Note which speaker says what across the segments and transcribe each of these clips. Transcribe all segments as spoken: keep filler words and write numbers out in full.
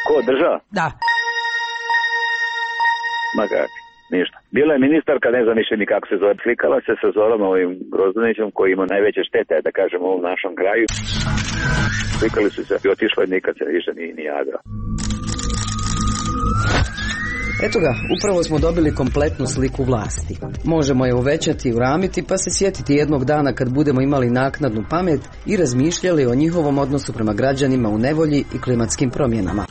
Speaker 1: Ko, država?
Speaker 2: Da.
Speaker 1: Ma kako, ništa. Bila je ministarka, ne znam više ni kako se zove, slikala se sa Zorom ovim Grozdanićem koji ima najveće štete, da kažem, u ovom našom kraju. Slikali su se i otišla i nikad se više ni, ni jadrao.
Speaker 3: Eto ga, upravo smo dobili kompletnu sliku vlasti. Možemo je uvećati i uramiti pa se sjetiti jednog dana kad budemo imali naknadnu pamet i razmišljali o njihovom odnosu prema građanima u nevolji i klimatskim promjenama.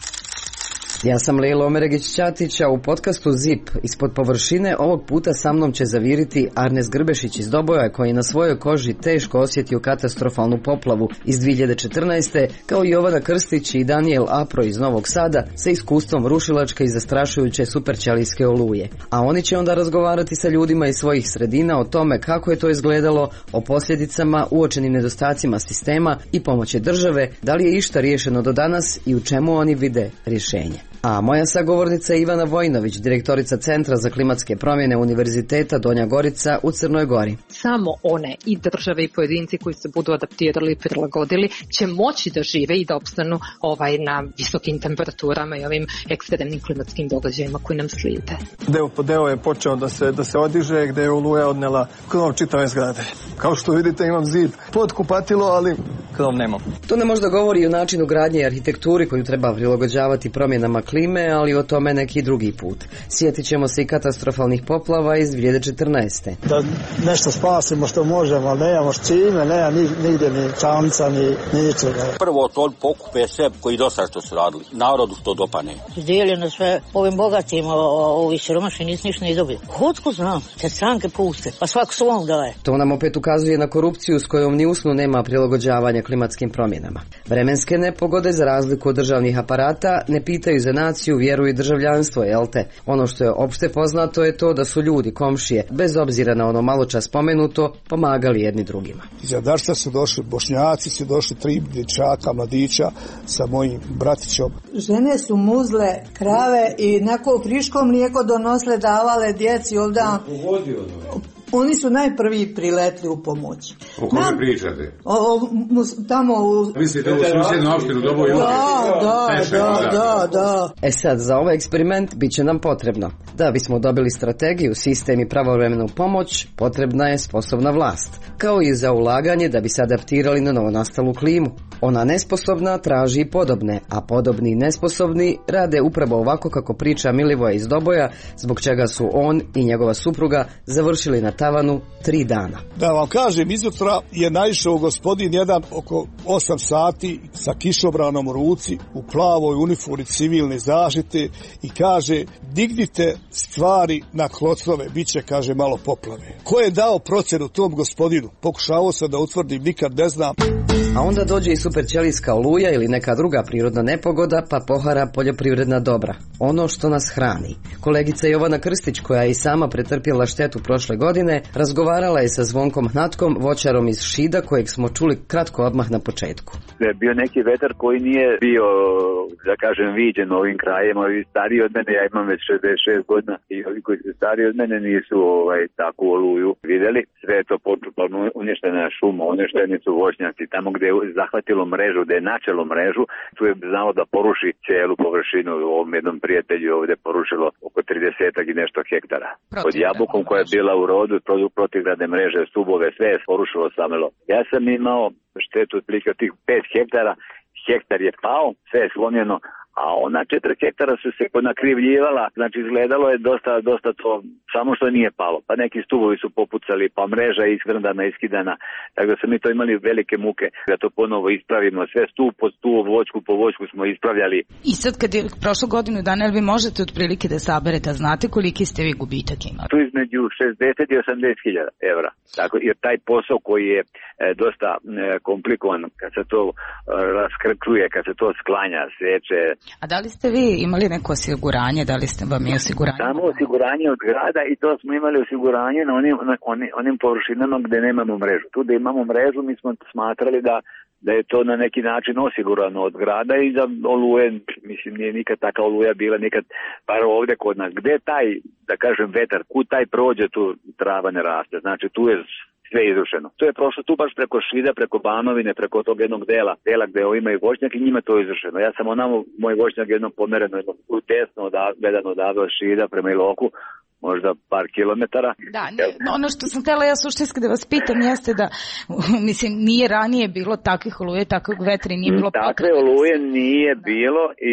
Speaker 3: Ja sam Lejla Omeregić-Ćatić, a u podcastu Zip ispod površine ovog puta sa mnom će zaviriti Arnes Grbešić iz Doboja, koji je na svojoj koži teško osjetio katastrofalnu poplavu iz dvije hiljade četrnaeste, kao i Jovana Krstić i Daniel Apro iz Novog Sada sa iskustvom rušilačke i zastrašujuće superćelijske oluje. A oni će onda razgovarati sa ljudima iz svojih sredina o tome kako je to izgledalo, o posljedicama, uočenim nedostacima sistema i pomoći države, da li je išta riješeno do danas i u čemu oni vide rješenje. A moja sagovornica je Ivana Vojnović, direktorica Centra za klimatske promjene Univerziteta Donja Gorica u Crnoj Gori.
Speaker 4: Samo one i države i pojedinci koji se budu adaptirali i prilagodili će moći da žive i da opstanu ovaj, na visokim temperaturama i ovim ekstremnim klimatskim događajima koji nam slijede.
Speaker 5: Deo po deo je počeo da se, da se odiže, gde je oluja odnela krov čitave zgrade. Kao što vidite, imam zid pod kupatilo, ali krov nemam.
Speaker 3: To ne možda govori o načinu gradnje i arhitekturi koju treba prilagođavati promjenama klime, ali o tome neki drugi put. Sjetit ćemo se i katastrofalnih poplava iz dvije hiljade četrnaeste.
Speaker 6: Da nešto spasimo što možemo, ali nemamo s čime, nema nigdje ni čamca, ni, ni ničega.
Speaker 7: Prvo to pokupe sve koji dosta što su radili, narodu što dopane.
Speaker 8: Dijeljeno sve ovim bogatima, ovi siromašni nisu ništa ni dobili. Otko znam, te stranke puste, pa svako svom daje.
Speaker 3: To nam opet ukazuje na korupciju s kojom ni usnu nema prilagođavanja klimatskim promjenama. Vremenske nepogode, za razliku od državnih aparata, ne pitaju za naciju, vjeru i državljanstvo, jel te? Ono što je opšte poznato je to da su ljudi, komšije, bez obzira na ono malo čas spomenuto, pomagali jedni drugima.
Speaker 6: Iz Jadarstva su došli Bošnjaci, su došli tri dječaka, mladića sa mojim bratićom.
Speaker 9: Žene su muzle krave i neko friško mlijeko donosle, davale djeci ovdje. Oni su najprvi priletli u pomoć.
Speaker 10: O kome Nam, pričate?
Speaker 9: O, o, tamo u...
Speaker 10: Mislite u susjednu opštinu Doboj?
Speaker 9: Da, da, da, da, da.
Speaker 3: E sad, za ovaj eksperiment bit će nam potrebno. Da bismo dobili strategiju, sistem i pravovremenu pomoć, potrebna je sposobna vlast. Kao i za ulaganje da bi se adaptirali na novonastalu klimu. Ona nesposobna traži i podobne, a podobni i nesposobni rade upravo ovako kako priča Milivoje iz Doboja, zbog čega su on i njegova supruga završili na tavanu tri dana.
Speaker 6: Da vam kažem, izutra je naišao gospodin jedan oko osam sati sa kišobranom u ruci, u plavoj uniformi civilne zaštite i kaže, dignite stvari na klocove, bit će, kaže, malo poplave. Ko je dao procenu tom gospodinu? Pokušavao sam da utvrdim, nikad ne znam.
Speaker 3: A onda dođe i superćelijska oluja ili neka druga prirodna nepogoda, pa pohara poljoprivredna dobra. Ono što nas hrani. Kolegica Jovana Krstić, koja je i sama pretrpjela štetu prošle godine, razgovarala je sa Zvonkom Hnatkom, voćarom iz Šida, kojeg smo čuli kratko odmah na početku.
Speaker 1: Je bio neki vetar koji nije bio, da kažem, viđen ovim krajem. Ovi stariji od mene, ja imam već šezdeset šest godina, i ovi koji su stariji od mene nisu ovaj, takvu oluju vidjeli. Sve je to potpuno uništena šuma, uništeni su voćnjaci. Tamo gdje je zahvatilo mrežu, gdje je načelo mrežu, tu je znao da poruši cijelu površinu. U ovom jednom prijatelju ovdje porušilo oko trideset i nešto hektara. Pod jabukom koja je bila u rodu, protivgradne mreže, stubove, sve je porušilo samelo. Ja sam imao štetu otprilike od tih pet hektara, hektar je pao, sve je slomljeno, a ona četiri hektara su se ponakrivljivala, znači izgledalo je dosta, dosta to, samo što nije palo. Pa neki stubovi su popucali, pa mreža je iskrndana, iskidana, tako da smo mi to imali velike muke da to ponovo ispravimo, sve stup po stup, voćku po voćku smo ispravljali.
Speaker 2: I sad kad je prošlo godinu dana, vi možete otprilike da saberete, znate koliki ste vi gubitak imali?
Speaker 1: Tu između šezdeset i osamdeset hiljada evra, tako, jer taj posao koji je e, dosta e, komplikovan, kad se to e, raskrčuje, kad se to sklanja, seče.
Speaker 2: A da li ste vi imali neko osiguranje, da li ste vam je osiguranje?
Speaker 1: Samo osiguranje od grada i to smo imali osiguranje na onim, na onim, onim površinama gdje nemamo mrežu. Tu da imamo mrežu mi smo smatrali da, da je to na neki način osigurano od grada i za oluje, mislim nije nikad taka oluja bila, nikad par ovdje kod nas. Gdje taj da kažem, vetar, kud taj prođe, tu trava ne raste. Znači, tu je sve izrušeno. To je prošlo tu baš preko Šida, preko Banovine, preko tog jednog dela, dela gde imaju voćnjak i njima to je izrušeno. Ja sam onamo, moj voćnjak jednom pomereno, jednom tesno gledano odavde od Šida prema Iloku, možda par kilometara.
Speaker 2: Da, ne, ono što sam htjela ja suštinski da vas pitam jeste da, mislim, nije ranije bilo takvih oluje, takvog vetra i nije bilo potrebe.
Speaker 1: Takve oluje nije bilo i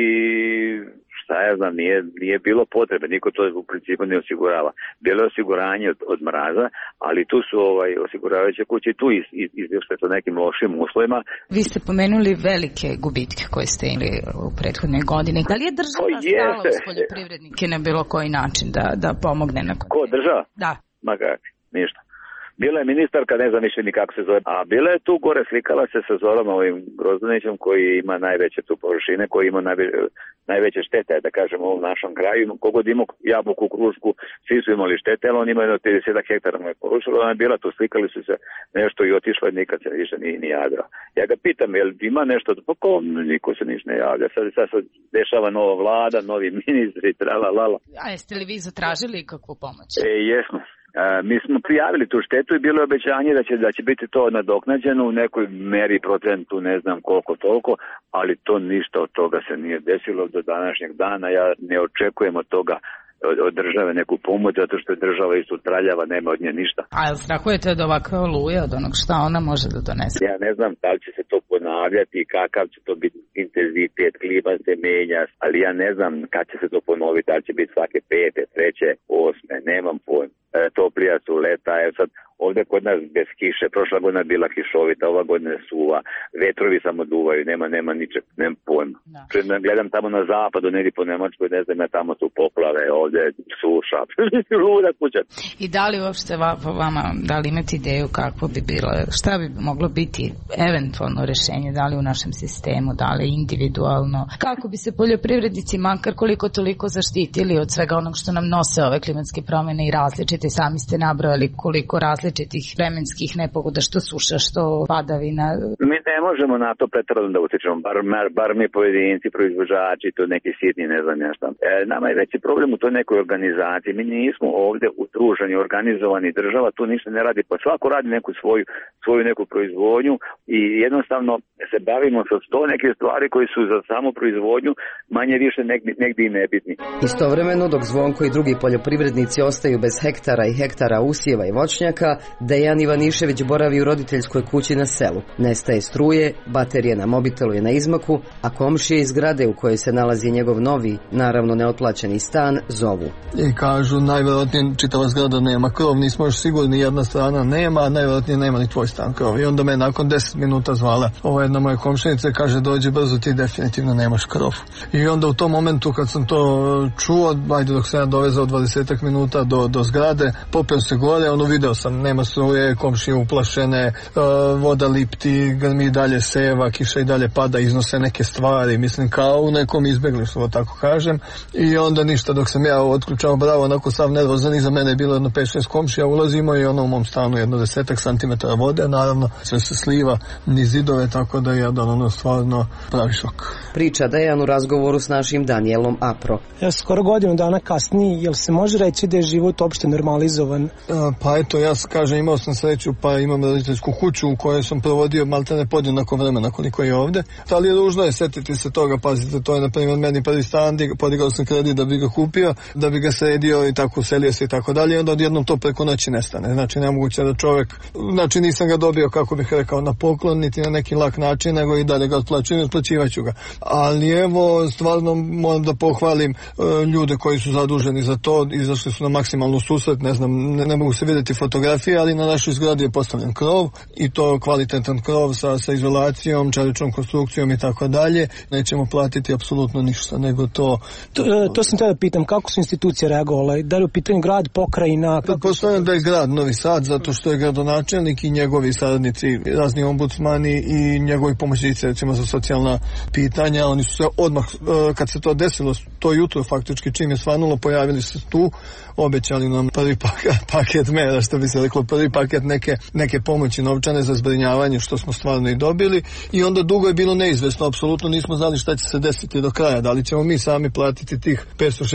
Speaker 1: šta ja znam, nije, nije bilo potrebe, niko to u principu ne osigurava. Bilo je osiguranje od, od mraza, ali tu su ovaj, osiguravajuće kuće i tu iz, iz, izvješće to nekim lošim uslovima.
Speaker 2: Vi ste pomenuli velike gubitke koje ste imali u prethodnoj godini. Da li je država stala uz poljoprivrednike na bilo koji način da, da pomogne? Na...
Speaker 1: Ko, država?
Speaker 2: Da.
Speaker 1: Ma kak, ništa. Bila je ministarka, ne znam više ni kako se zove, a bila je tu gore, slikala se sa Zorom ovim Grozdanićem koji ima najveće tu površine, koji ima najve, najveće štete, da kažem, u ovom našem kraju. Kogod imao jabuku, krušku, svi su imali štete, ali on ima jedno trideset hektara mu je porušilo, ona je bila tu, slikali su se nešto i otišla i nikad se više ni, ni javila. Ja ga pitam, jel ima nešto, pa ko, niko se niš ne javlja, sad, sad se dešava nova vlada, novi ministri, trala, lala.
Speaker 2: A jeste li vi zatražili kakvu pomoć?
Speaker 1: E, jesmo. Uh, mi smo prijavili tu štetu i bilo je obećanje da će, da će biti to nadoknađeno u nekoj meri, procentu, ne znam koliko toliko, ali to ništa od toga se nije desilo do današnjeg dana. Ja ne očekujem od toga, od, od države neku pomoć, zato što je država isto traljava, nema od nje ništa.
Speaker 2: A jel strahujete od ovakve oluje, od onog šta ona može da donese?
Speaker 1: Ja ne znam da li će se to ponavljati, kakav će to biti intenzitet, klima se menja, ali ja ne znam kad će se to ponoviti, da li će biti svake pete, treće, osme, nemam pojma. Toplija su leta, je sad ovdje kod nas bez kiše, prošla godina je bila kišovita, ova godina je suva, vetrovi samo duvaju, nema, nema ničeg, nema pojma. Da. Gledam tamo na zapadu, negdje po Nemačkoj, ne znam, tamo su poplave, ovdje suša, luda kuća.
Speaker 2: I da li uopšte vama, da li imate ideju kako bi bilo, šta bi moglo biti eventualno rešenje, da li u našem sistemu, da li individualno, kako bi se poljoprivrednici makar koliko toliko zaštitili od svega onog što nam nose ove klimatske promjene i različite, sami ste nabrojali koliko različitih vremenskih nepogoda, što suša, što padavina.
Speaker 1: Mi ne možemo na to pretjerano da utičemo, bar, bar mi pojedinci, proizvođači, to neki sitni, ne znam ja šta. E, nama je veći problem u toj nekoj organizaciji. Mi nismo ovdje udruženi, organizovani, država tu ništa ne radi, pa svako radi neku svoju, svoju neku proizvodnju i jednostavno se bavimo sa sto neke stvari koji su za samu proizvodnju manje više negdje, negdje i nebitni.
Speaker 3: Istovremeno, dok Zvonko i drugi poljoprivrednici ostaju bez hektara i hektara usjeva i voćnjaka, Dejan Ivanišević boravi u roditeljskoj kući na selu. Nestaje struje, baterije na mobitelu je na izmaku, a komšije iz zgrade u kojoj se nalazi njegov novi, naravno neotplaćeni stan, zovu.
Speaker 5: I kažu, najvjerojatnije čitava zgrada nema krov, nismo još sigurni, jedna strana nema, a najvjerojatnije nema ni tvoj stan krov. I onda me nakon deset minuta zvala ova jedna moja komšinica, kaže, dođi brzo, ti definitivno nemaš krov. I onda u tom momentu kad sam to čuo, ajde dok sam ja dovezao dvadeset minuta do, do zgrade, popeo se gore, ono video sam, nema struje, komšije uplašene, uh, voda lipti, grmi dalje seva, kiša i dalje pada, iznose neke stvari, mislim kao u nekom izbjeglištvu, tako kažem. I onda ništa, dok sam ja otključao bravo, onako sav nervozan, iza mene je bilo jedno pet šest komšija, ulazimo i ono u mom stanu jedno desetak santimetara vode, naravno sve se sliva niz zidove, tako da je jedan ono stvarno pravi šok.
Speaker 3: Priča Dejan u razgovoru s našim Danielom Apro.
Speaker 11: Ja skoro godinu dana kasnije, jel se može reći da je život opšte normalizovan?
Speaker 5: A, pa eto, ja kažem, imao sam sreću, pa imam roditeljsku kuću u kojoj sam provodio maltene podjednako vremena koliko je ovde. Ali je ružno je setiti se toga, pazite, to je na primjer meni prvi stan, podigao sam kredit da bi ga kupio, da bi ga sredio i tako uselio se i tako dalje, onda odjednom to preko noći nestane. Znači nemoguće da čovjek, znači nisam ga dobio, kako bih rekao, na poklon, niti na neki lak način, nego i dalje ga otplaćujem, otplaćivaću ga. Ali evo, stvarno moram da pohvalim uh, ljude koji su zaduženi za to, izašli su na maksimalnu susret, ne znam, ne, ne mogu se vidjeti fotografije, ali na našoj zgradi je postavljen krov i to kvalitetan krov sa, sa izolacijom, čeličnom konstrukcijom i tako dalje. Nećemo platiti apsolutno ništa, nego to...
Speaker 11: To, to, to sam te da pitam, kako su institucije reagovale? Da li u pitanju grad, pokrajina?
Speaker 5: Pretpostavljam da je grad Novi Sad, zato što je gradonačelnik i njegovi saradnici, razni ombudsmani i njegovi pomoćnici, recimo za socijalna pitanja, oni su se odmah, kad se to desilo, to jutro faktički čim je svanulo, pojavili se tu, obećali nam prvi paket, paket mera, što bi se reklo, prvi paket neke, neke pomoći novčane za zbrinjavanje, što smo stvarno i dobili, i onda dugo je bilo neizvesno, apsolutno nismo znali šta će se desiti do kraja, da li ćemo mi sami platiti tih petsto, šesto, sedamsto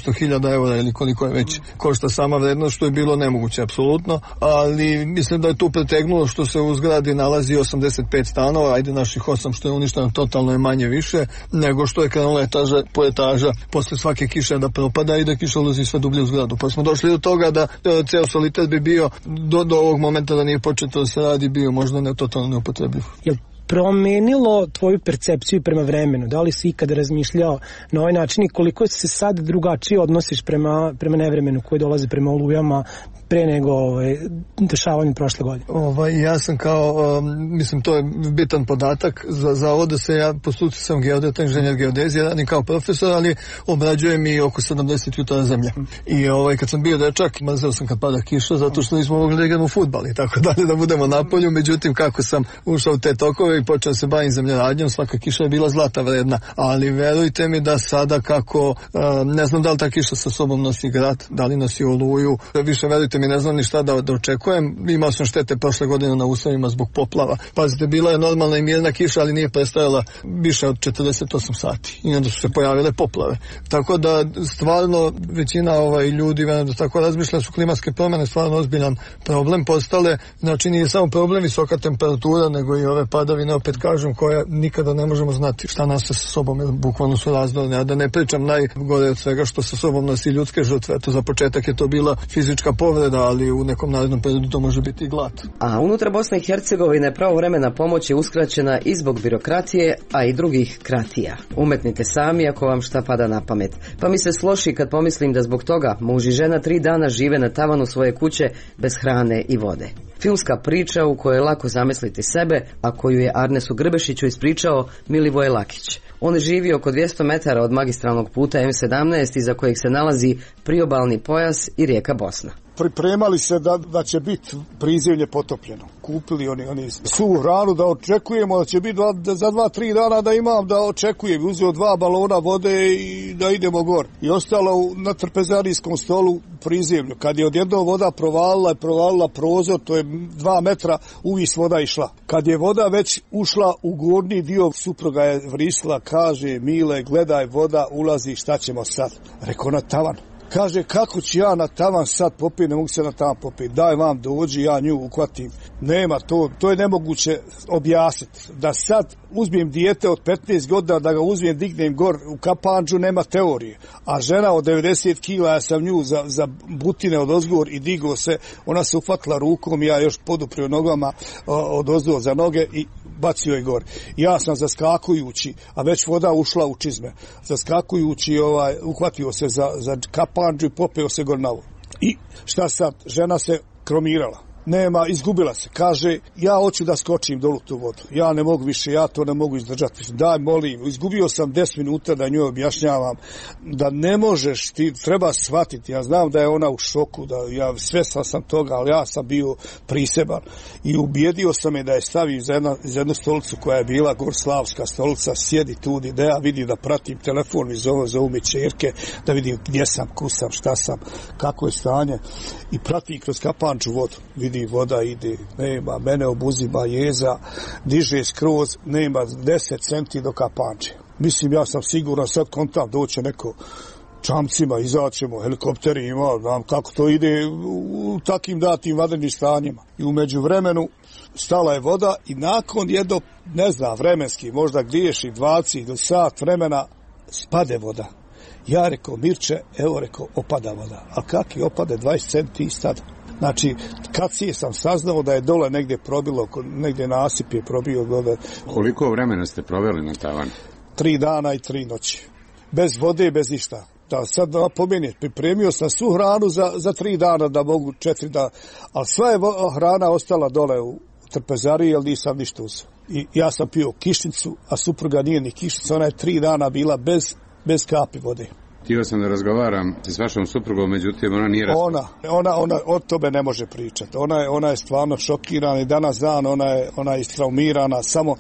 Speaker 5: osamsto hiljada eura ili koliko je već košta sama vrednost, što je bilo nemoguće apsolutno, ali mislim da je tu pretegnulo što se u zgradi nalazi osamdeset pet stanova, ajde naših osam što je uništeno totalno je manje više nego što je krenula etaža po etaža posle svake kiše da propada i da kiša ulazi sve dublje u zgradu. Pa smo došli do toga da ceo solitet bi bio do, do ovog momenta da nije početo da se radi bio možda ne totalno neupotrebljiv.
Speaker 11: Jel promenilo tvoju percepciju prema vremenu? Da li si ikada razmišljao na ovaj način i koliko se sad drugačije odnosiš prema, prema nevremenu koji dolazi prema olujama pre nego ovaj, dešavanju prošle godine?
Speaker 5: Ovaj, ja sam kao, um, mislim, to je bitan podatak, za, za ovo da se ja po struci sam geodeta, inženjer geodezije, radim kao profesor, ali obrađujem i oko sedamdeset jutara zemlje. I ovaj, kad sam bio dečak, mrzeo sam kad pada kiša, zato što nismo mogli da igramo fudbal i tako dalje, da budemo na polju, međutim, kako sam ušao u te tokove i počeo se bavim zemljoradnjom, svaka kiša je bila zlata vredna, ali verujte mi da sada kako, uh, ne znam da li ta kiša sa sobom nosi grad, da li nosi oluju, više verujte mi ne znam ni šta da, da očekujem. Imao sam štete prošle godine na uslovima zbog poplava. Pazite, bila je normalna i mirna kiša, ali nije prestajala više od četrdeset osam sati. I onda su se pojavile poplave. Tako da stvarno većina ovaj, ljudi da tako razmišlja su klimatske promjene stvarno ozbiljan problem postale. Znači nije samo problem visoka temperatura, nego i ove padavine, opet kažem, koje nikada ne možemo znati šta nas sa sobom, jer bukvalno su razdorne. A da ne pričam najgore od svega što sa sobom nosi ljudske žrtve. To za početak je to bila fizička povreda, ali u nekom narednom periodu to može biti i glad.
Speaker 3: A unutar Bosne i Hercegovine pravovremena pomoć je uskraćena i zbog birokratije, a i drugih kratija. Umetnite sami ako vam šta pada na pamet. Pa mi se sloši kad pomislim da zbog toga muž i žena tri dana žive na tavanu svoje kuće bez hrane i vode. Filmska priča u kojoj je lako zamisliti sebe, a koju je Arnesu Grbešiću ispričao Milivoje Lakić. On živi oko dvjesto metara od magistralnog puta em sedamnaest iza kojeg se nalazi priobalni pojas i rijeka Bosna.
Speaker 6: Pripremali se da, da će biti prizemlje potopljeno. Kupili oni, oni svu hranu da očekujemo da će biti dva, za dva, tri dana da imam da očekujem. Uzeo dva balona vode i da idemo gor. I ostalo na trpezarijskom stolu prizemlju. Kad je odjednom voda provalila, provalila prozor, to je dva metra, uvis voda išla. Kad je voda već ušla u gornji dio, supruga je vrisla, kaže, Mile, gledaj, voda ulazi, šta ćemo sad? Rekao na tavan. Kaže, kako ću ja na tavan sad popiti, ne mogu se na tavan popiti, daj vam dođi, ja nju uhvatim. Nema to, to je nemoguće objasniti. Da sad uzmem dijete od petnaest godina, da ga uzmem, dignem gor u kapanđu, nema teorije. A žena od devedeset kila, ja sam nju za, za butine od ozgor i digo se, ona se uhvatila rukom, ja još poduprio nogama od ozgor za noge i bacio je gor. Ja sam zaskakujući, a već voda ušla u čizme, zaskakujući ovaj, uhvatio se za, za kapanđu i popeo se gor na vodu. I šta sad? Žena se kromirala. Nema, izgubila se. Kaže, ja hoću da skočim dolu tu vodu. Ja ne mogu više, ja to ne mogu izdržati. Daj, molim. Izgubio sam deset minuta da njoj objašnjavam da ne možeš, ti treba shvatiti. Ja znam da je ona u šoku, da ja svjestan sam toga, ali ja sam bio priseban. I ubijedio sam je da je stavim za, jedna, za jednu stolicu koja je bila gorslavska stolica, sjedi tu da ja vidim da pratim telefon i zove, zove mi čerke, da vidim gdje sam, kusam, šta sam, kako je stanje. I pratim kroz kapanču vodu. Vidi, voda ide, nema, mene obuzima jeza, diže skroz, nema deset centi do kapanče. Mislim, ja sam siguran, sad kontam, doće neko čamcima, izaćemo, helikopteri ima, znam kako to ide u takim datim vanrednim stanjima. I u međuvremenu stala je voda i nakon jedno, ne znam, vremenski, možda griješi dvadeset ili sat vremena, spade voda. Ja rekao, Mirče, evo rekao, opada voda. A kak je opade dvadeset centi iz tada? Znači, kad si sam saznao da je dole negdje probilo, negdje nasip je probio dole.
Speaker 10: Koliko vremena ste proveli na tavanu?
Speaker 6: Tri dana i tri noći. Bez vode i bez ništa. Da, sad da napomenem, pripremio sam svu hranu za, za tri dana, da mogu četiri dana. Ali sva je hrana ostala dole u trpezariji, jer nisam ništa uzeo. I ja sam pio kišnicu, a supruga nije ni kišnica. Ona je tri dana bila bez, bez kapi vode.
Speaker 10: Htio sam da razgovaram s vašom suprugom, međutim ona nije
Speaker 6: ona, ona, ona o tome ne može pričati. Ona je, ona je stvarno šokirana i danas dan ona je, ona je istraumirana. Samo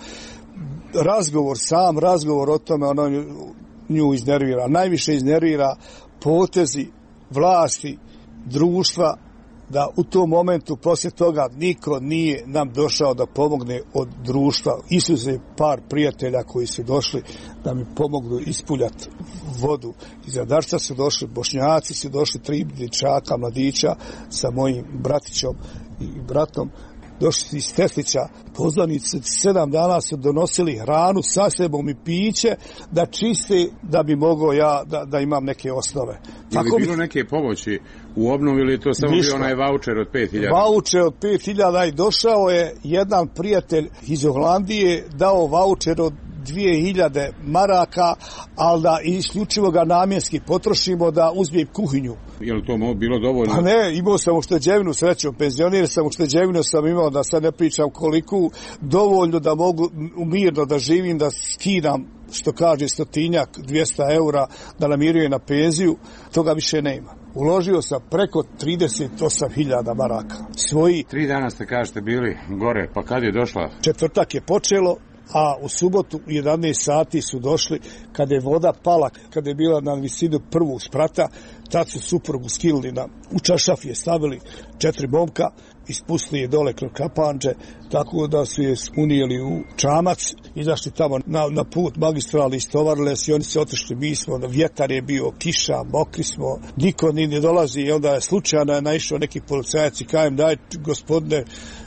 Speaker 6: razgovor, sam razgovor o tome, ona nju iznervira. Najviše iznervira potezi vlasti, društva, da u tom momentu poslije toga niko nije nam došao da pomogne od društva. Isuze par prijatelja koji su došli da mi pomognu ispuljati vodu. Iz Radarca su došli, Bošnjaci su došli, tri dječaka, mladića sa mojim bratićom i bratom. Došli su iz Teslića, poznanici sedam dana su donosili hranu sa sebom i piće da čiste, da bi mogao ja da, da imam neke osnove.
Speaker 10: Je li bilo neke pomoći u obnovi ili je to samo bio onaj vaučer od pet hiljada?
Speaker 6: Vaučer od pet hiljada i došao je jedan prijatelj iz Holandije, dao vaučer od dvije hiljade maraka, ali da isključivo ga namjenski potrošimo da uzmem kuhinju.
Speaker 10: Je li to bilo dovoljno?
Speaker 6: Pa ne, imao sam ušteđevinu, srećom, penzionir sam, ušteđevinu sam imao, da sad ne pričam koliko, dovoljno da mogu mirno da živim, da skidam, što kaže, stotinjak, dvjesto eura, da namirujem na penziju, toga više nema. Uložio sam preko trideset osam hiljada maraka. Svoji...
Speaker 10: Tri dana ste, kažete, bili gore, pa kad je došla?
Speaker 6: Četvrtak je počelo, a u subotu u jedanaest sati su došli, kada je voda pala, kada je bila na visinu prvog sprata, tad su suprugu skilili na, u čašaf je stavili četiri momka, ispustili je dole kroz kapanđe, tako da su je unijeli u čamac, izašli tamo na, na put magistrali, istovarile se i oni se otišli, mi smo, vjetar je bio, kiša, mokri smo, niko ni ne dolazi i onda je slučajno naišao neki policajac i kajem, daj gospodine,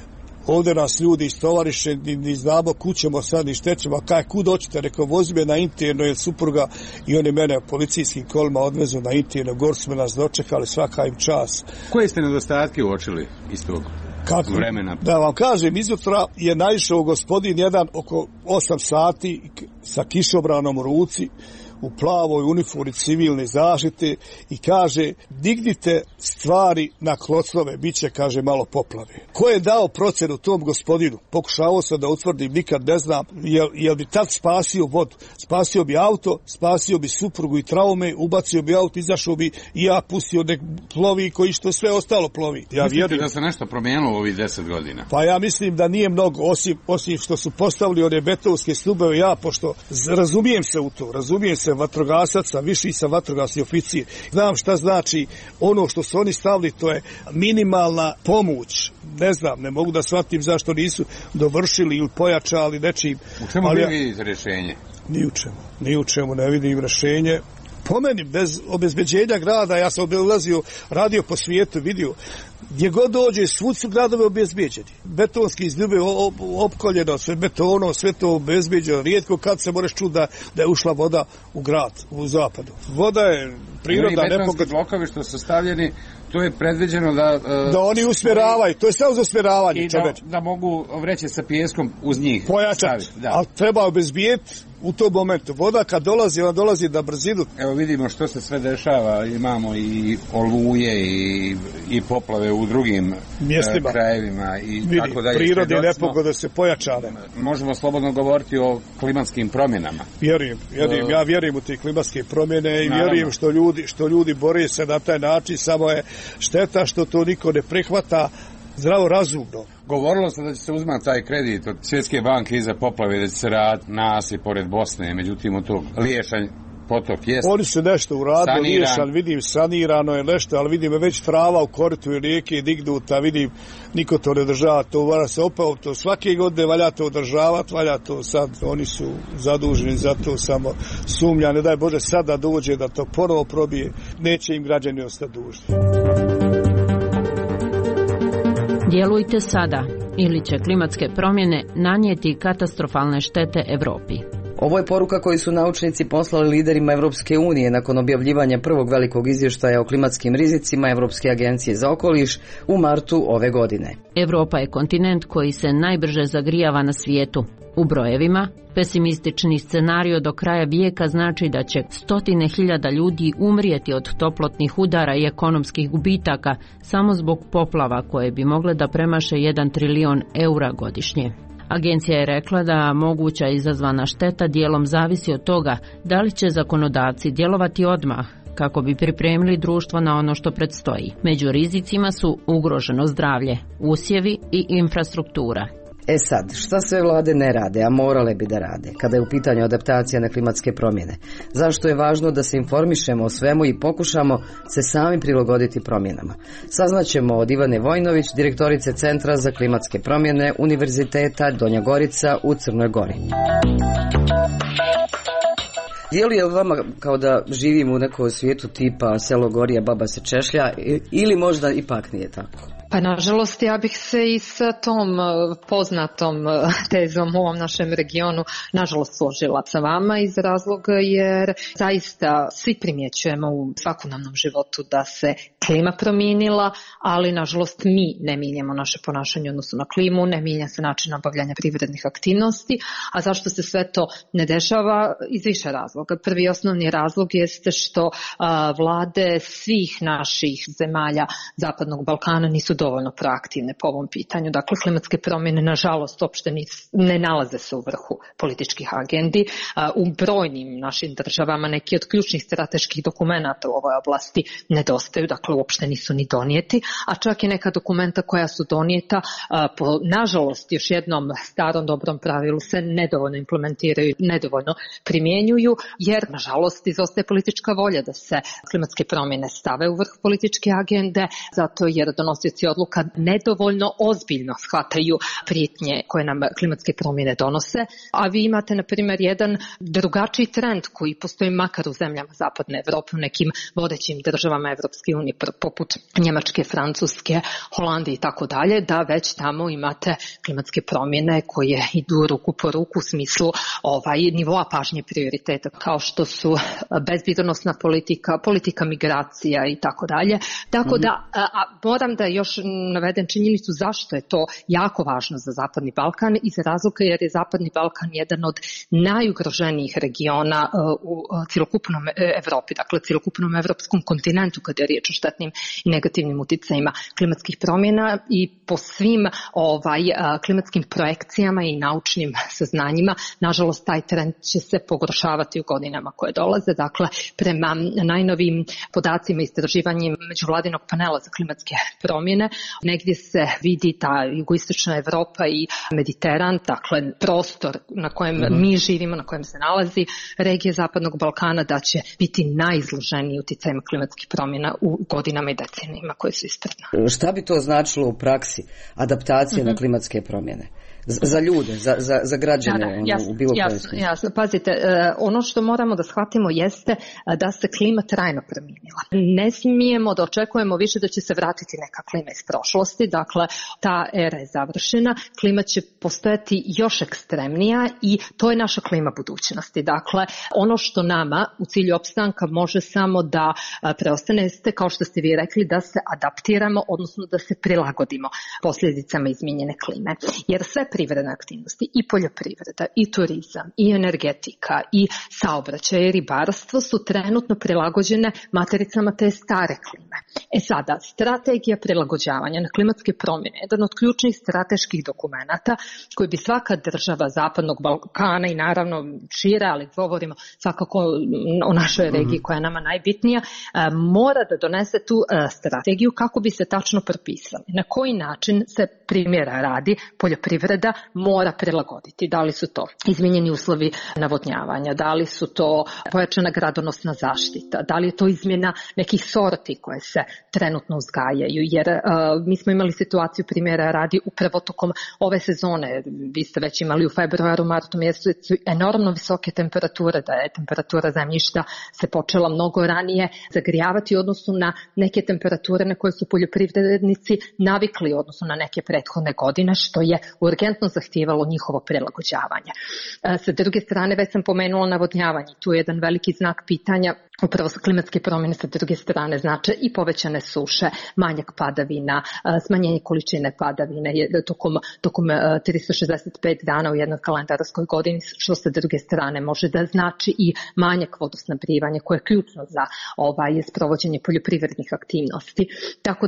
Speaker 6: ovdje nas ljudi istovariše, ni, ni znamo kućemo sad, ni štećemo, a kaj, kud hoćete, rekao, vozi me na interno, jer supruga, i oni mene policijskim kolima odvezu na interno, gor smo nas dočekali, svaka im čas.
Speaker 10: Koje ste nedostatke uočili iz tog
Speaker 6: Kako?
Speaker 10: vremena?
Speaker 6: Da vam kažem, izutra je naišao gospodin jedan oko osam sati sa kišobranom u ruci, u plavoj uniformi civilne zaštite i kaže, dignite stvari na kloclove, bit će, kaže, malo poplave. Ko je dao procenu tom gospodinu? Pokušavao sam da utvrdim, nikad ne znam, jel, jel bi tad spasio vodu? Spasio bi auto, spasio bi suprugu i traume, ubacio bi auto, izašao bi i ja pustio nek plovi koji što sve ostalo plovi. Ja
Speaker 10: Mislite
Speaker 6: vjerujem
Speaker 10: da se nešto promijenilo u ovih deset godina?
Speaker 6: Pa ja mislim da nije mnogo, osim, osim što su postavili one betonske stubeve, ja, pošto razumijem se u to, razumijem se vatrogasaca, viši sam vatrogasni oficir. Znam šta znači ono što su oni stavili, to je minimalna pomoć. Ne znam, ne mogu da shvatim zašto nisu dovršili ili pojačali nečim.
Speaker 10: U čemu
Speaker 6: ali
Speaker 10: vi
Speaker 6: ja,
Speaker 10: vidite rješenje?
Speaker 6: Ni u čemu, ni u čemu ne vidim rješenje. Po meni, bez obezbeđenja grada, ja sam ulazio, radio po svijetu, vidio, gdje god dođe, svud su gradove obezbeđeni. Betonski izljube opkoljeno, sve betonom, sve to obezbeđeno. Rijetko kad se moraš čuti da, da je ušla voda u grad, u zapadu. Voda je prirodna nepogoda.
Speaker 10: Betonski blokovi što su stavljeni, to je predviđeno da... Uh,
Speaker 6: da oni usmjeravaju, to je sve uz usmjeravanje.
Speaker 10: I da, da mogu vreće sa pijeskom uz njih
Speaker 6: pojačati, ali treba obezbijeti u tom momentu. Voda kad dolazi, ona dolazi na brzinu.
Speaker 10: Evo vidimo što se sve dešava, imamo i oluje i, i poplave u drugim mjestima, krajevima i vidi, tako da je
Speaker 6: prirodne nepogode se pojačane.
Speaker 10: Možemo slobodno govoriti o klimatskim promjenama.
Speaker 6: Vjerujem, vjerujem, ja vjerujem u te klimatske promjene i vjerujem što ljudi, što ljudi bore se na taj način, samo je šteta što to niko ne prihvata zdravo razumno.
Speaker 10: Govorilo se da će se uzmati taj kredit od Svjetske banke iza poplave, da će se raditi nasip pored Bosne, međutim od tog Liješanj potok jest.
Speaker 6: Oni su nešto uradili, Liješan, vidim, sanirano je nešto, ali vidim već trava u koritu rijeke dignuta, vidim, niko to ne država, to valja se opet, to svake godine valja to održavati, valja to sad, oni su zaduženi za to, samo sumnja, ne daj Bože sad da dođe da to ponovo probije, neće im građani ostati dužni.
Speaker 12: Djelujte sada, ili će klimatske promjene nanijeti katastrofalne štete Europi.
Speaker 3: Ovo je poruka koju su naučnici poslali liderima Evropske unije nakon objavljivanja prvog velikog izvještaja o klimatskim rizicima Evropske agencije za okoliš u martu ove godine.
Speaker 12: Europa je kontinent koji se najbrže zagrijava na svijetu. U brojevima, pesimistični scenario do kraja vijeka znači da će stotine hiljada ljudi umrijeti od toplotnih udara i ekonomskih gubitaka samo zbog poplava koje bi mogle da premaše jedan trilion eura godišnje. Agencija je rekla da moguća izazvana šteta dijelom zavisi od toga da li će zakonodavci djelovati odmah kako bi pripremili društvo na ono što predstoji. Među rizicima su ugroženo zdravlje, usjevi i infrastruktura.
Speaker 3: E sad, šta sve vlade ne rade, a morale bi da rade, kada je u pitanju adaptacija na klimatske promjene? Zašto je važno da se informišemo o svemu i pokušamo se sami prilagoditi promjenama? Saznaćemo od Ivane Vojnović, direktorice Centra za klimatske promjene Univerziteta Donja Gorica u Crnoj Gori. Djeluje vama kao da živimo u nekom svijetu tipa selo gorije, baba se češlja, ili možda ipak nije tako?
Speaker 4: Pa nažalost ja bih se i sa tom poznatom tezom u ovom našem regionu nažalost složila sa vama iz razloga jer zaista svi primjećujemo u svakodnevnom životu da se klima promijenila, ali nažalost mi ne mijenjamo naše ponašanje u odnosu na klimu, ne mijenja se način obavljanja privrednih aktivnosti, a zašto se sve to ne dešava iz više razloga. Prvi osnovni razlog jeste što a, vlade svih naših zemalja Zapadnog Balkana nisu dovoljno proaktivne po ovom pitanju. Dakle, klimatske promjene nažalost uopšte ne nalaze se u vrhu političkih agendi. U brojnim našim državama neki od ključnih strateških dokumenata u ovoj oblasti nedostaju, dakle uopšte nisu ni donijeti, a čak i neka dokumenta koja su donijeta po nažalost još jednom starom dobrom pravilu se nedovoljno implementiraju, nedovoljno primjenjuju, jer nažalost izostaje politička volja da se klimatske promjene stave u vrh političke agende, zato jer donosioci odluka nedovoljno ozbiljno shvataju prijetnje koje nam klimatske promjene donose, a vi imate na primjer jedan drugačiji trend koji postoji makar u zemljama Zapadne Evrope, u nekim vodećim državama Evropske unije poput Njemačke, Francuske, Holandije i tako dalje, da već tamo imate klimatske promjene koje idu ruku po ruku u smislu ovaj nivoa pažnje prioriteta kao što su bezbjednosna politika, politika migracija i tako dalje. Tako da a, a, moram da još navedem činjenicu zašto je to jako važno za Zapadni Balkan, iz razloga jer je Zapadni Balkan jedan od najugroženijih regiona u cjelokupnom Evropi, dakle cjelokupnom evropskom kontinentu kada je riječ o štetnim i negativnim uticajima klimatskih promjena i po svim ovaj klimatskim projekcijama i naučnim saznanjima, nažalost taj trend će se pogoršavati u godinama koje dolaze. Dakle, prema najnovijim podacima i istraživanjima međuvladinog panela za klimatske promjene, negdje se vidi ta jugoistočna Evropa i Mediteran, dakle prostor na kojem mm-hmm. mi živimo, na kojem se nalazi regija Zapadnog Balkana, da će biti najizloženiji uticajima klimatskih promjena u godinama i decenijima koje su ispred nas.
Speaker 3: Šta bi to značilo u praksi, adaptacije mm-hmm. na klimatske promjene? Za ljude, za, za, za građane da, da, jasno, u bilo kojem smislu.
Speaker 4: Jasno, pazite, ono što moramo da shvatimo jeste da se klima trajno promijenila. Ne smijemo da očekujemo više da će se vratiti neka klima iz prošlosti, dakle ta era je završena, klima će postojati još ekstremnija i to je naša klima budućnosti. Dakle, ono što nama u cilju opstanka može samo da preostane jeste, kao što ste vi rekli, da se adaptiramo, odnosno da se prilagodimo posljedicama izmijenjene klime. Jer sve privredne aktivnosti, i poljoprivreda, i turizam, i energetika, i saobraćaj, i ribarstvo su trenutno prilagođene matericama te stare klime. E sada, strategija prilagođavanja na klimatske promjene je jedan od ključnih strateških dokumenata koji bi svaka država Zapadnog Balkana i naravno šire, ali govorimo svakako o našoj regiji koja je nama najbitnija, mora da donese tu strategiju kako bi se tačno propisali. Na koji način se primjera radi poljoprivreda mora prilagoditi. Da li su to izmijenjeni uslovi navodnjavanja, da li su to pojačana gradonosna zaštita, da li je to izmjena nekih sorti koje se trenutno uzgajaju, jer uh, mi smo imali situaciju primjera radi upravo tokom ove sezone. Vi ste već imali u februaru, martu mjesecu enormno visoke temperature, da je temperatura zemljišta se počela mnogo ranije zagrijavati u odnosu na neke temperature na koje su poljoprivrednici navikli u odnosu na neke prethodne godine, što je urgentno zahtijevalo njihovo prilagođavanje. Sa druge strane, već sam pomenula navodnjavanje. Tu je jedan veliki znak pitanja. Upravo su klimatske promjene sa druge strane znače i povećane suše, manjak padavina, smanjenje količine padavine tokom, tokom tristo šezdeset pet dana u jednoj kalendarskoj godini, što sa druge strane može da znači i manjak vodosnabdijevanja koje je ključno za ovaj, sprovođenje poljoprivrednih aktivnosti. Tako da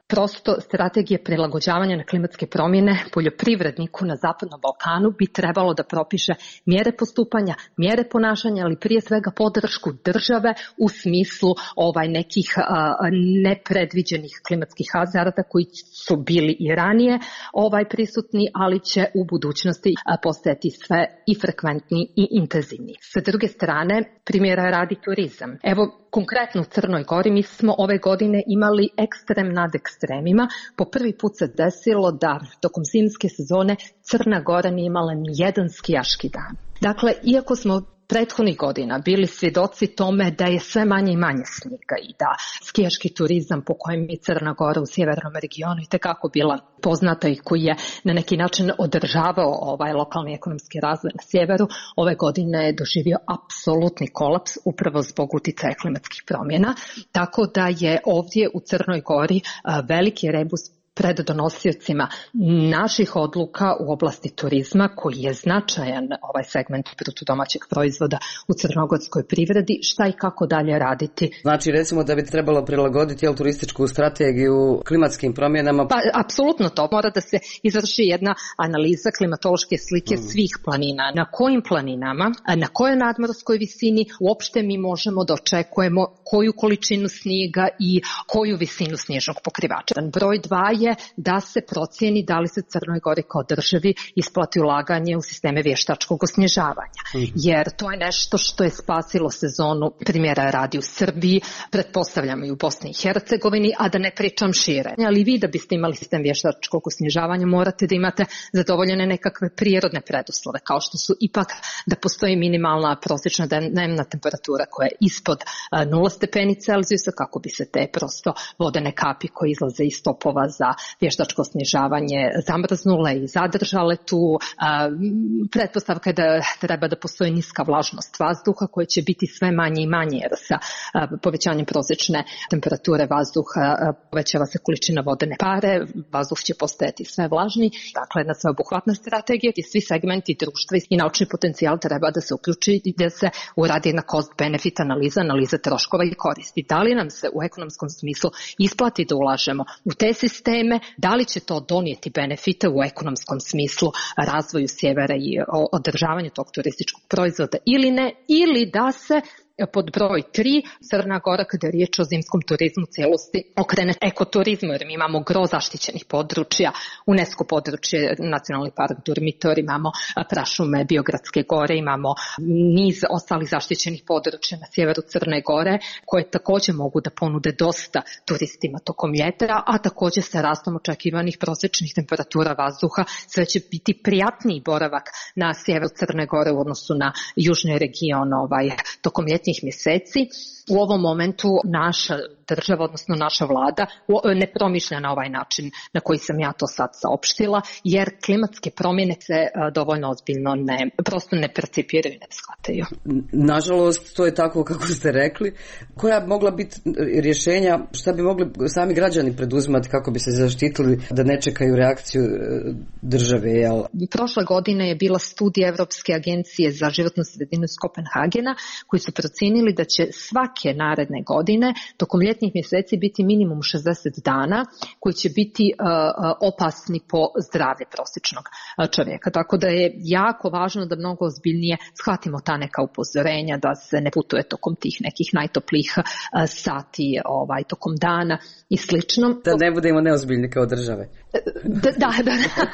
Speaker 4: prosto strategije prilagođavanja na klimatske promjene poljoprivredniku na Zapadnom Balkanu bi trebalo da propiše mjere postupanja, mjere ponašanja, ali prije svega podršku države u smislu ovaj nekih a, nepredviđenih klimatskih hazarda koji su bili i ranije ovaj prisutni, ali će u budućnosti a, postajati sve i frekventniji i intenzivniji. Sa druge strane, primjera radi turizam. Evo, konkretno u Crnoj Gori mi smo ove godine imali ekstrem nad ekstremima. Po prvi put se desilo da tokom zimske sezone Crna Gora nije imala ni jedan skijaški dan. Dakle, iako smo prethodnih godina bili svjedoci tome da je sve manje i manje snijega i da skijaški turizam po kojem je Crna Gora u sjevernom regionu i tekako bila poznata i koji je na neki način održavao ovaj lokalni ekonomski razvoj na sjeveru, ove godine je doživio apsolutni kolaps upravo zbog uticaja klimatskih promjena, tako da je ovdje u Crnoj Gori veliki rebus pred donosiocima naših odluka u oblasti turizma, koji je značajan ovaj segment bruto domaćeg proizvoda u crnogorskoj privredi, šta i kako dalje raditi.
Speaker 3: Znači, recimo da bi trebalo prilagoditi jel, turističku strategiju klimatskim promjenama?
Speaker 4: Pa, apsolutno to. Mora da se izvrši jedna analiza klimatološke slike mm. svih planina. Na kojim planinama, na kojoj nadmorskoj visini uopšte mi možemo da očekujemo koju količinu snijega i koju visinu snježnog pokrivača. Broj dva je da se procijeni da li se Crnoj Gori kao državi isplati ulaganje u sisteme vještačkog osnježavanja. Mm-hmm. Jer to je nešto što je spasilo sezonu, primjera radi u Srbiji, pretpostavljamo i u Bosni i Hercegovini, a da ne pričam šire. Ali vi da biste imali sistem vještačkog osnježavanja morate da imate zadovoljene nekakve prirodne preduslove, kao što su ipak da postoji minimalna prosječna dnevna temperatura koja je ispod nula stepeni Celzijusa, kako bi se te prosto vodene kapi koje izlaze iz topova za vještačko snježavanje zamrznule i zadržale tu. A, pretpostavka je da treba da postoji niska vlažnost vazduha koja će biti sve manje i manje, jer sa a, povećanjem prosječne temperature vazduha a, povećava se količina vodene pare, vazduh će postajati sve vlažniji. Dakle, jedna sveobuhvatna strategija i svi segmenti društva i naučni potencijal treba da se uključi i da se uradi jedna cost-benefit analiza, analiza troškova i koristi. Da li nam se u ekonomskom smislu isplati da ulažemo u te sisteme, da li će to donijeti benefite u ekonomskom smislu razvoju sjevera i održavanju tog turističkog proizvoda ili ne, ili da se pod broj tri, Crna Gora, kada je riječ o zimskom turizmu u cijelosti, okrene ekoturizmu, jer mi imamo gro zaštićenih područja, UNESCO područje, Nacionalni park Durmitor, imamo prašume Biogradske gore, imamo niz ostalih zaštićenih područja na sjeveru Crne Gore, koje također mogu da ponude dosta turistima tokom ljeta, a također sa rastom očekivanih prosječnih temperatura vazduha sve će biti prijatniji boravak na sjeveru Crne Gore u odnosu na južni region ovaj, tokom ljeta mjeseci. U ovom momentu naša država, odnosno naša vlada, ne promišlja na ovaj način na koji sam ja to sad saopštila, jer klimatske promjene se dovoljno ozbiljno ne, prosto ne percipiraju i ne shvataju.
Speaker 3: Nažalost, to je tako kako ste rekli. Koja bi mogla biti rješenja, šta bi mogli sami građani preduzimati kako bi se zaštitili da ne čekaju reakciju države? Jel?
Speaker 4: Prošle godine je bila studija Evropske agencije za životnu sredinu iz Kopenhagena, koji su procijenili da će svake naredne godine tokom ljetnih mjeseci biti minimum šezdeset dana koji će biti uh, opasni po zdravlje prosječnog čovjeka. Tako da je jako važno da mnogo ozbiljnije shvatimo ta neka upozorenja, da se ne putuje tokom tih nekih najtoplijih uh, sati ovaj, tokom dana i slično.
Speaker 3: Da ne budemo neozbiljni kao države.
Speaker 4: Da, da, da,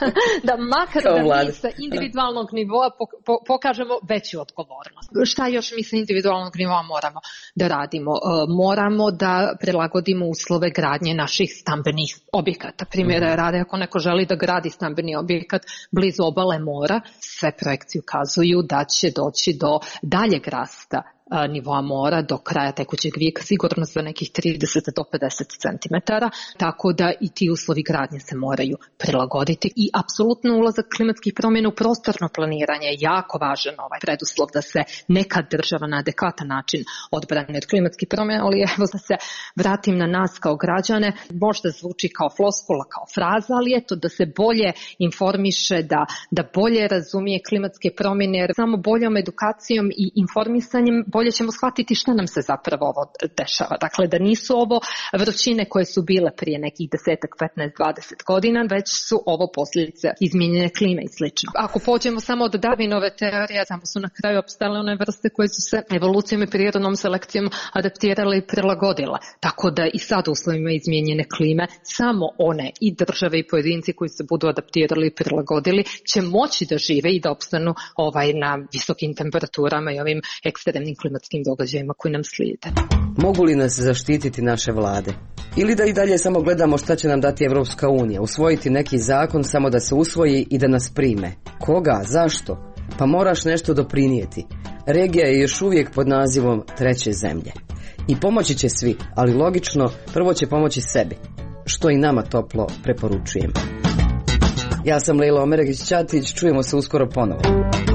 Speaker 4: da makar da mi sa individualnog nivoa pokažemo veću odgovornost. Šta još mi sa individualnog nivoa moramo da radimo? Moramo da prilagodimo uslove gradnje naših stambenih objekata. Primjera rade, ako neko želi da gradi stambeni objekat blizu obale mora, sve projekcije ukazuju da će doći do daljeg rasta nivoa mora do kraja tekućeg vijeka, sigurno za nekih trideset do pedeset centimetara, tako da i ti uslovi gradnje se moraju prilagoditi i apsolutno ulazak klimatskih promjena u prostorno planiranje je jako važan ovaj preduslov da se neka država na adekvatan način odbrani od klimatskih promjena, ali evo da se vratim na nas kao građane, možda zvuči kao floskula, kao fraza, ali eto da se bolje informiše, da, da bolje razumije klimatske promjene, jer samo boljom edukacijom i informisanjem bolje bolje ćemo shvatiti šta nam se zapravo ovo dešava. Dakle, da nisu ovo vrućine koje su bile prije nekih desetak, petnaest, dvadeset godina, već su ovo posljedice izmijenjene klime i slično. Ako pođemo samo od Darwinove teorije, tamo su na kraju opstale one vrste koje su se evolucijom i prirodnom selekcijom adaptirale i prilagodile. Tako da i sad u uslovima izmijenjene klime samo one i države i pojedinci koji se budu adaptirali i prilagodili će moći da žive i da opstanu ovaj, na visokim temperaturama i ovim ekstremnim klimatskim događajima koji nam slijede.
Speaker 3: Mogu li nas zaštititi naše vlade? Ili da i dalje samo gledamo šta će nam dati Evropska unija, usvojiti neki zakon samo da se usvoji i da nas prime? Koga? Zašto? Pa moraš nešto doprinijeti. Regija je još uvijek pod nazivom treće zemlje. I pomoći će svi, ali logično, prvo će pomoći sebi, što i nama toplo preporučujem. Ja sam Lejla Omeregić-Ćatić, čujemo se uskoro ponovo.